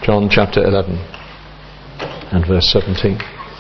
John chapter 11 and verse 17.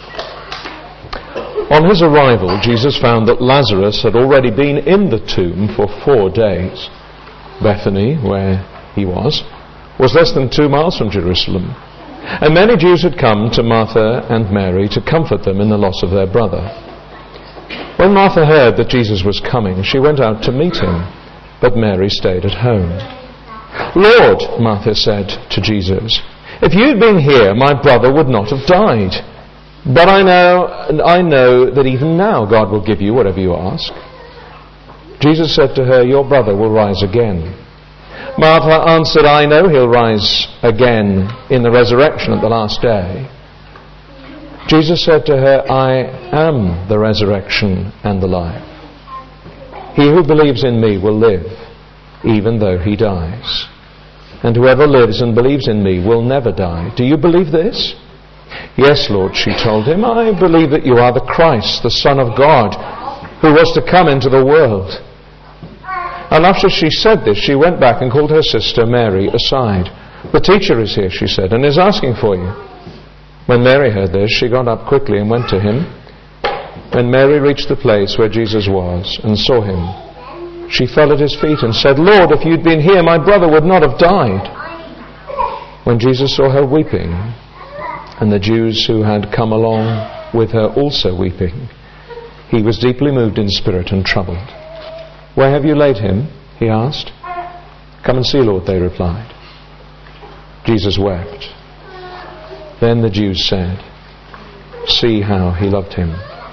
On his arrival, Jesus found that Lazarus had already been in the tomb for 4 days. Bethany, where he was less than 2 miles from Jerusalem. And many Jews had come to Martha and Mary to comfort them in the loss of their brother. When Martha heard that Jesus was coming, she went out to meet him, but Mary stayed at home. "Lord," Martha said to Jesus, "if you'd been here, my brother would not have died. But I know that even now God will give you whatever you ask." Jesus said to her, "Your brother will rise again." Martha answered, "I know he'll rise again in the resurrection at the last day." Jesus said to her, "I am the resurrection and the life. He who believes in me will live, even though he dies. And whoever lives and believes in me will never die. Do you believe this?" "Yes, Lord," she told him, "I believe that you are the Christ, the Son of God, who was to come into the world." And after she said this, she went back and called her sister Mary aside. "The teacher is here," she said, "and is asking for you." When Mary heard this, she got up quickly and went to him. When Mary reached the place where Jesus was and saw him, she fell at his feet and said, "Lord, if you'd been here, my brother would not have died." When Jesus saw her weeping, and the Jews who had come along with her also weeping, he was deeply moved in spirit and troubled. "Where have you laid him?" he asked. "Come and see, Lord," they replied. Jesus wept. Then the Jews said, "See how he loved him."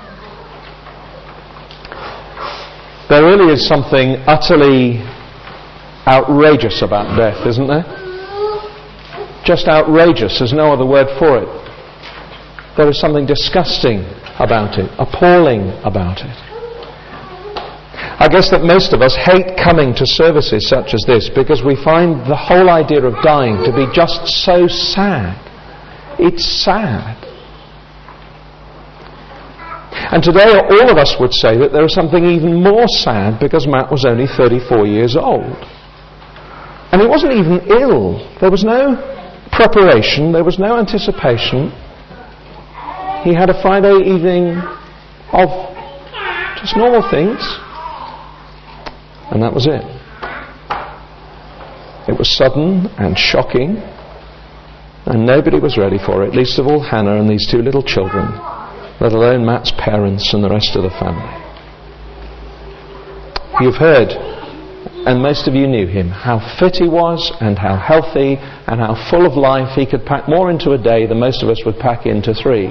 There really is something utterly outrageous about death, isn't there? Just outrageous, there's no other word for it. There is something disgusting about it, appalling about it. I guess that most of us hate coming to services such as this because we find the whole idea of dying to be just so sad. It's sad. And today all of us would say that there is something even more sad because Matt was only 34 years old. And he wasn't even ill. There was no preparation. There was no anticipation. He had a Friday evening of just normal things. And that was it. It was sudden and shocking. And nobody was ready for it, least of all Hannah and these 2 little children, let alone Matt's parents and the rest of the family. You've heard, and most of you knew him, how fit he was and how healthy and how full of life. He could pack more into a day than most of us would pack into 3.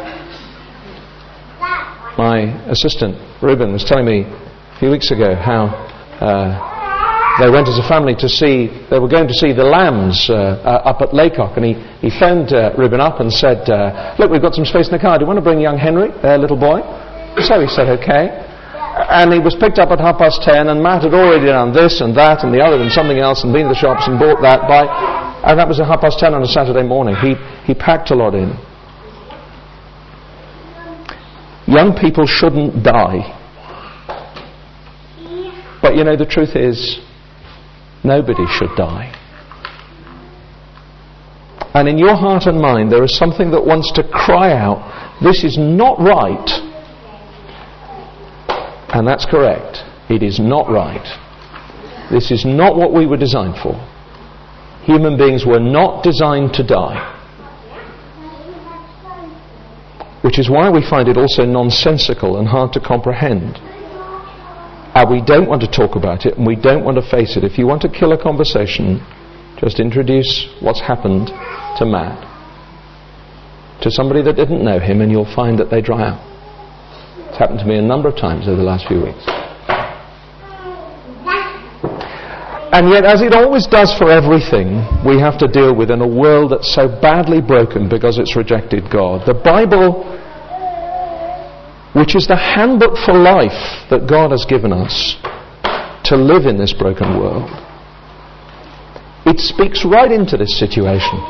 My assistant, Ruben, was telling me a few weeks ago how they went as a family they were going to see the lambs up at Laycock, and he phoned Ruben up and said, "Look, we've got some space in the car. Do you want to bring young Henry, their little boy?" So he said, "Okay." And he was picked up at 10:30, and Matt had already done this and that and the other and something else and been to the shops and bought that and that was at 10:30 on a Saturday morning. He packed a lot in. Young people shouldn't die. But you know, the truth is, nobody should die. And in your heart and mind, there is something that wants to cry out, "This is not right." And that's correct. It is not right. This is not what we were designed for. Human beings were not designed to die. Which is why we find it also nonsensical and hard to comprehend. And we don't want to talk about it, and we don't want to face it. If you want to kill a conversation, just introduce what's happened to Matt to somebody that didn't know him, and you'll find that they dry out. It's happened to me a number of times over the last few weeks. And yet, as it always does for everything we have to deal with in a world that's so badly broken because it's rejected God, the Bible, which is the handbook for life that God has given us to live in this broken world, it speaks right into this situation.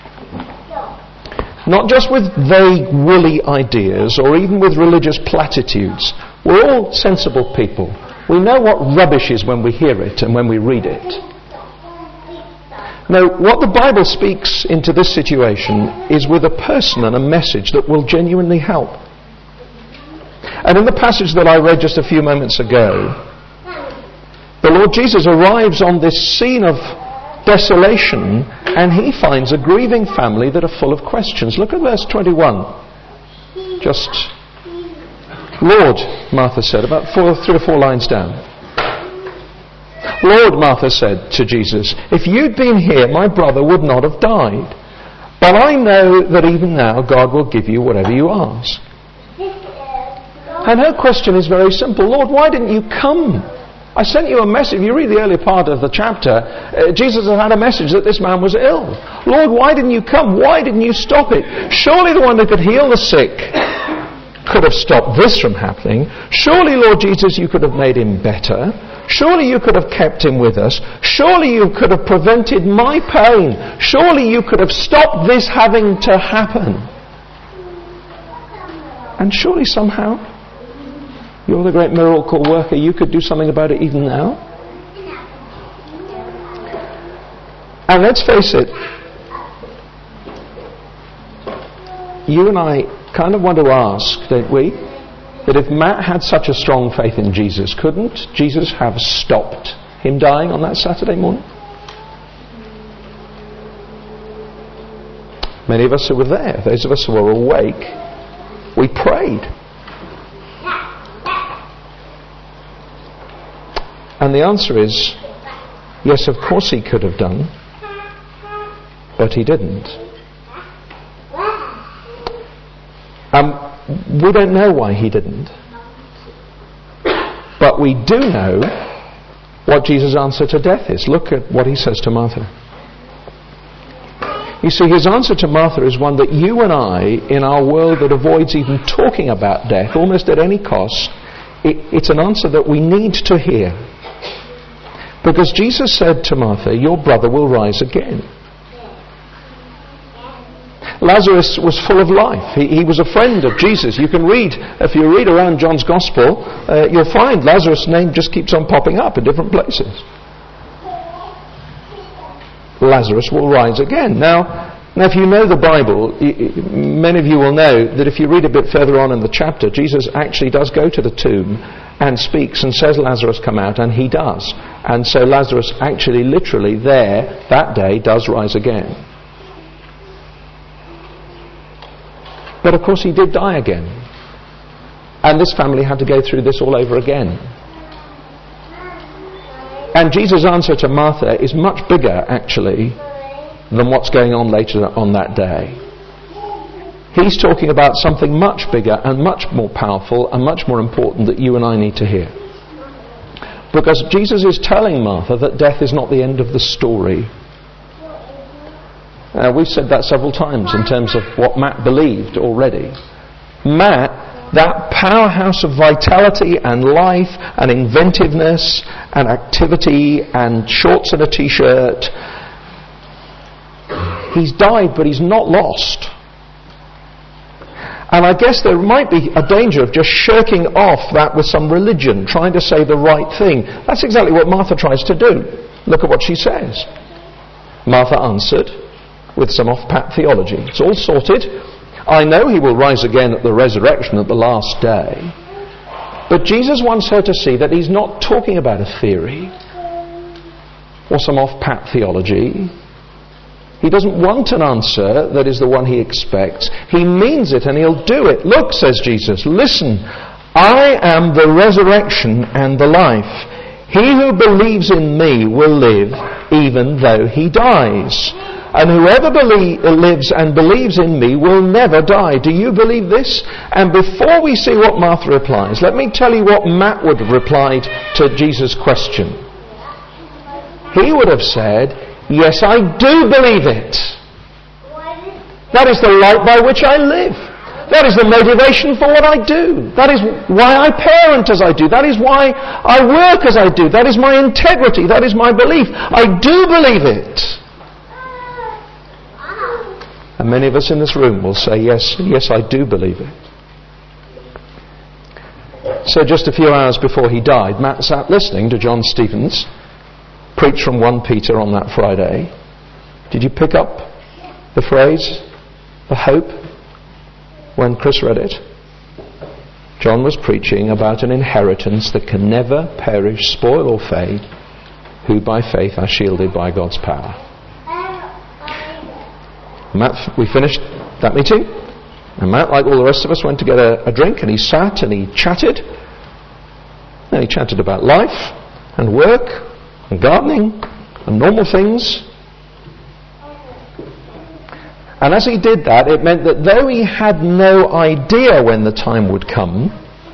Not just with vague, woolly ideas or even with religious platitudes. We're all sensible people. We know what rubbish is when we hear it and when we read it. No, what the Bible speaks into this situation is with a person and a message that will genuinely help. And in the passage that I read just a few moments ago, the Lord Jesus arrives on this scene of desolation and he finds a grieving family that are full of questions. Look at verse 21. Just, Lord, Martha said, about 3 or 4 lines down. Lord, Martha said to Jesus, if you'd been here, my brother would not have died. But I know that even now God will give you whatever you ask. And her question is very simple. Lord, why didn't you come? I sent you a message. If you read the early part of the chapter, Jesus had a message that this man was ill. Lord, why didn't you come? Why didn't you stop it? Surely the one that could heal the sick could have stopped this from happening. Surely, Lord Jesus, you could have made him better. Surely you could have kept him with us. Surely you could have prevented my pain. Surely you could have stopped this having to happen. And surely somehow, you're the great miracle worker, you could do something about it even now. And let's face it, you and I kind of want to ask, don't we, that if Matt had such a strong faith in Jesus, couldn't Jesus have stopped him dying on that Saturday morning? Many of us who were there, those of us who were awake, we prayed. And the answer is, yes, of course he could have done, but he didn't. We don't know why he didn't. But we do know what Jesus' answer to death is. Look at what he says to Martha. You see, his answer to Martha is one that you and I, in our world that avoids even talking about death, almost at any cost, it's an answer that we need to hear. Because Jesus said to Martha, your brother will rise again. Lazarus was full of life. He was a friend of Jesus. You can read, if you read around John's Gospel, you'll find Lazarus' name just keeps on popping up in different places. Lazarus will rise again. Now if you know the Bible, many of you will know that if you read a bit further on in the chapter, Jesus actually does go to the tomb and speaks and says, Lazarus, come out, and he does. And so Lazarus actually literally there, that day, does rise again. But of course he did die again. And this family had to go through this all over again. And Jesus' answer to Martha is much bigger, actually, than what's going on later on that day. He's talking about something much bigger and much more powerful and much more important that you and I need to hear. Because Jesus is telling Martha that death is not the end of the story. We've said that several times in terms of what Matt believed already. Matt, that powerhouse of vitality and life and inventiveness and activity and shorts and a t-shirt, he's died, but he's not lost. And I guess there might be a danger of just shirking off that with some religion, trying to say the right thing. That's exactly what Martha tries to do. Look at what she says. Martha answered with some off-pat theology. It's all sorted. I know he will rise again at the resurrection at the last day. But Jesus wants her to see that he's not talking about a theory or some off-pat theology. He doesn't want an answer that is the one he expects. He means it and he'll do it. Look, says Jesus, listen, I am the resurrection and the life. He who believes in me will live even though he dies. And whoever lives and believes in me will never die. Do you believe this? And before we see what Martha replies, let me tell you what Matt would have replied to Jesus' question. He would have said, yes, I do believe it. That is the light by which I live. That is the motivation for what I do. That is why I parent as I do. That is why I work as I do. That is my integrity. That is my belief. I do believe it. And many of us in this room will say, yes, I do believe it. So just a few hours before he died, Matt sat listening to John Stevens preach from 1 Peter on that Friday. Did you pick up the phrase, the hope, when Chris read it? John was preaching about an inheritance that can never perish, spoil or fade, who by faith are shielded by God's power. Matt, we finished that meeting, and Matt, like all the rest of us, went to get a drink, and he sat and he chatted. And he chatted about life and work and gardening and normal things. And as he did that, it meant that though he had no idea when the time would come,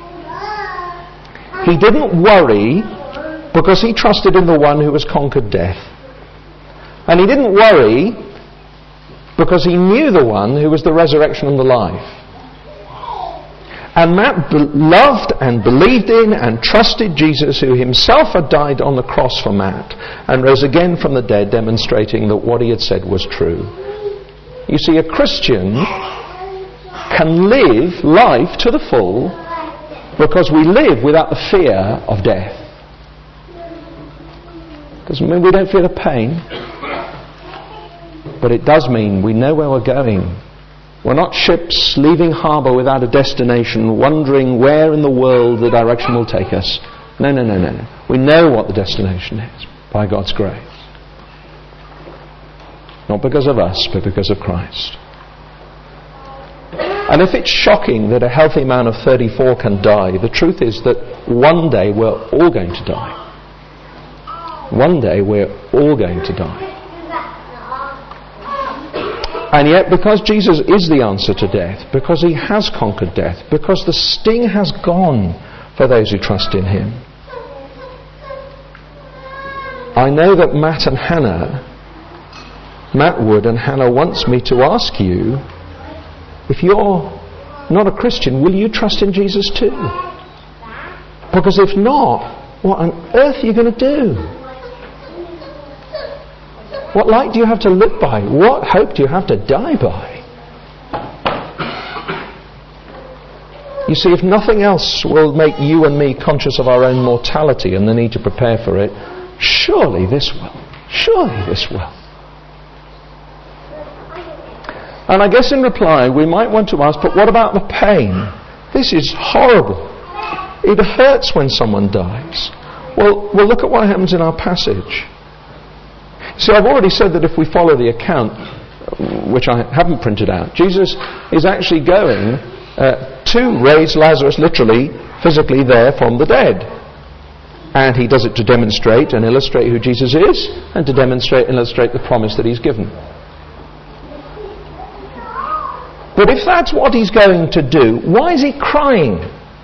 he didn't worry because he trusted in the one who has conquered death. And he didn't worry because he knew the one who was the resurrection and the life. And Matt loved and believed in and trusted Jesus, who himself had died on the cross for Matt and rose again from the dead, demonstrating that what he had said was true. You see, a Christian can live life to the full because we live without the fear of death. Doesn't mean we don't feel the pain, but it does mean we know where we're going. We're not ships leaving harbour without a destination, wondering where in the world the direction will take us. No. We know what the destination is, by God's grace. Not because of us, but because of Christ. And if it's shocking that a healthy man of 34 can die, the truth is that one day we're all going to die. One day we're all going to die. And yet, because Jesus is the answer to death, because he has conquered death, because the sting has gone for those who trust in him, I know that Matt Wood and Hannah wants me to ask you, if you're not a Christian, will you trust in Jesus too? Because if not, what on earth are you going to do? What light do you have to live by? What hope do you have to die by? You see, if nothing else will make you and me conscious of our own mortality and the need to prepare for it, surely this will. Surely this will. And I guess in reply, we might want to ask, but what about the pain? This is horrible. It hurts when someone dies. Well, look at what happens in our passage. See, I've already said that if we follow the account, which I haven't printed out, Jesus is actually going to raise Lazarus literally, physically there from the dead. And he does it to demonstrate and illustrate who Jesus is, and to demonstrate and illustrate the promise that he's given. But if that's what he's going to do, why is he crying?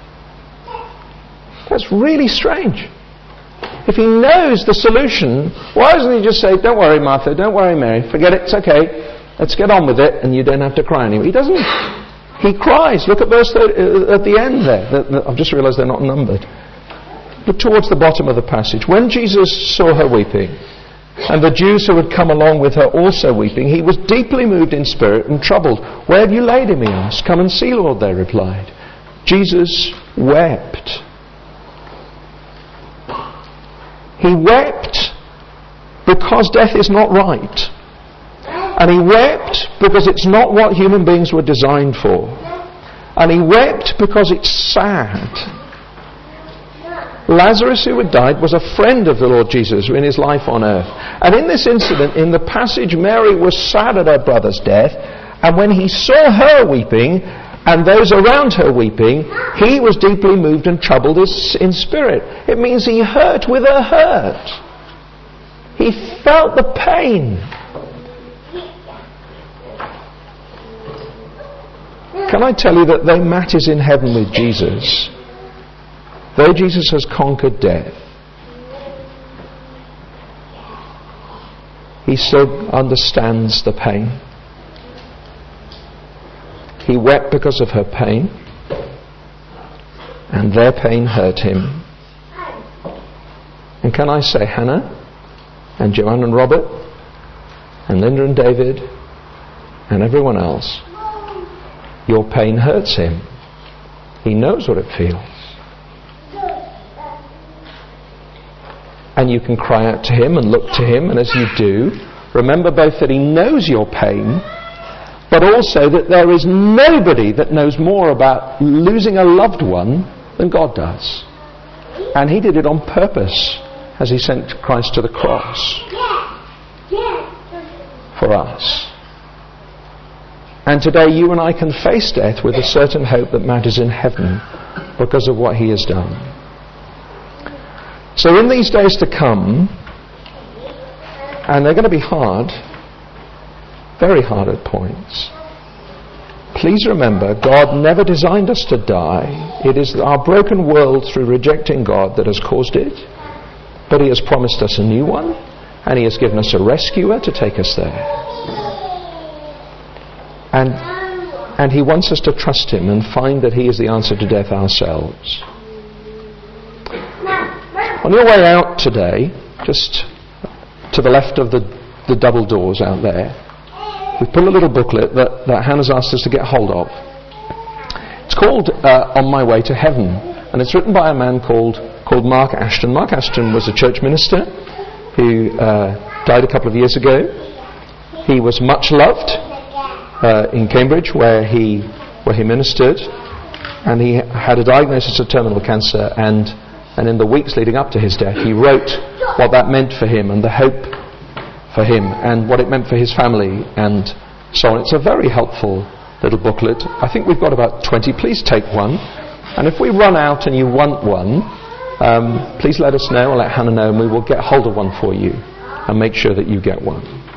That's really strange. If he knows the solution, why doesn't he just say, don't worry, Martha, don't worry, Mary, forget it, it's okay, let's get on with it, and you don't have to cry anymore. He doesn't. He cries. Look at verse 30, at the end there. I've just realised they're not numbered. But towards the bottom of the passage, when Jesus saw her weeping, and the Jews who had come along with her also weeping, he was deeply moved in spirit and troubled. Where have you laid him, he asked. Come and see, Lord, they replied. Jesus wept. He wept because death is not right. And he wept because it's not what human beings were designed for. And he wept because it's sad. Lazarus, who had died, was a friend of the Lord Jesus in his life on earth. And in this incident, in the passage, Mary was sad at her brother's death. And when he saw her weeping, and those around her weeping, he was deeply moved and troubled in spirit. It means he hurt with her hurt. He felt the pain. Can I tell you that though Matt is in heaven with Jesus, though Jesus has conquered death, he still understands the pain. He wept because of her pain, and their pain hurt him. And can I say, Hannah, and Joanne and Robert, and Linda and David, and everyone else, your pain hurts him. He knows what it feels. And you can cry out to him and look to him, and as you do, remember both that he knows your pain, but also that there is nobody that knows more about losing a loved one than God does. And he did it on purpose as he sent Christ to the cross for us. And today you and I can face death with a certain hope that matters in heaven because of what he has done. So in these days to come, and they're going to be hard, very hard at points, please remember, God never designed us to die. It is our broken world through rejecting God that has caused it. But he has promised us a new one, and he has given us a rescuer to take us there. And he wants us to trust him and find that he is the answer to death ourselves. On your way out today, just to the left of the double doors out there, we've put a little booklet that Hannah's asked us to get hold of. It's called On My Way to Heaven, and it's written by a man called Mark Ashton. Mark Ashton was a church minister who died a couple of years ago. He was much loved in Cambridge where he ministered, and he had a diagnosis of terminal cancer, and in the weeks leading up to his death he wrote what that meant for him and the hope for him and what it meant for his family and so on. It's a very helpful little booklet. I think we've got about 20. Please take one, and if we run out and you want one, please let us know or let Hannah know, and we will get hold of one for you and make sure that you get one.